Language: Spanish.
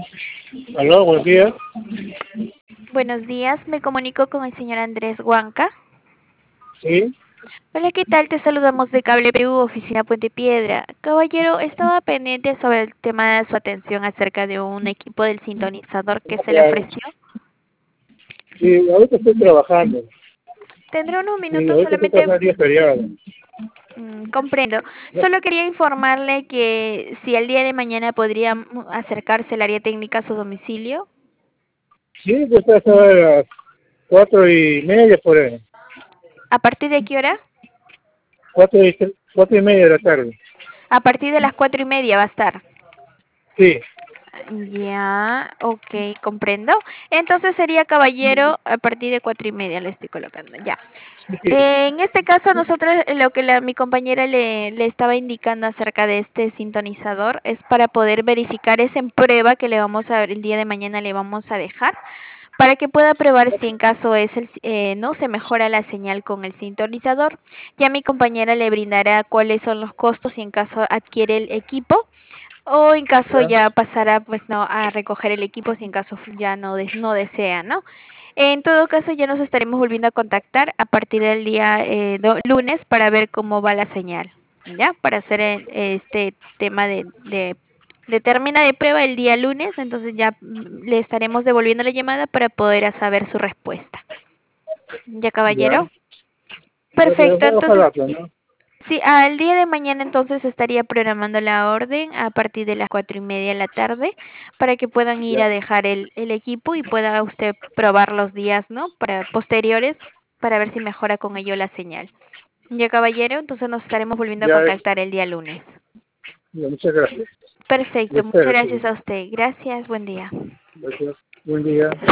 Aló, buenos días. Buenos días, me comunico con el señor Andrés Huanca. Sí, Hola, ¿qué tal? Te saludamos de Cable Perú, oficina Puente Piedra. Caballero, estaba pendiente sobre el tema de su atención acerca de un equipo del sintonizador que se le claro. ofreció. Sí, ahorita estoy trabajando. Tendrá unos Sí, minutos ahorita estoy solamente. trabajando el día feriado. Comprendo. Solo quería informarle que si el día de mañana podría acercarse el área técnica a su domicilio. Sí, pues está a las 4:30 por ahí. ¿A partir de qué hora? 4:30 de la tarde. A partir de las 4:30 va a estar. Sí, Ya, ok, comprendo. Entonces sería caballero a partir de 4:30, le estoy colocando, ya. sí, En este caso, nosotros lo que mi compañera le estaba indicando acerca de este sintonizador es para poder verificar esa en prueba que le vamos a el día de mañana le vamos a dejar para que pueda probar si en caso no se mejora la señal con el sintonizador. Ya mi compañera le brindará cuáles son los costos si en caso adquiere el equipo o en caso ya, ya pasará pues no a recoger el equipo si en caso ya no desea, ¿no? En todo caso ya nos estaremos volviendo a contactar a partir del día lunes para ver cómo va la señal, ¿ya? Para hacer este tema de termina de prueba el día lunes, entonces ya le estaremos devolviendo la llamada para poder saber su respuesta. ¿Ya, ya. caballero? Ya, pero Perfecto, ojalá, entonces pues, ¿no? sí, al día de mañana entonces estaría programando la orden a partir de las 4:30 de la tarde para que puedan ir Ya, a dejar el equipo y pueda usted probar los días, ¿no? Para posteriores, para ver si mejora con ello la señal. Ya, caballero, entonces nos estaremos volviendo a ya, contactar el día lunes. ya, muchas gracias. Lo Perfecto, muchas espero, gracias sí. a usted. Gracias, buen día. Gracias. Buen día.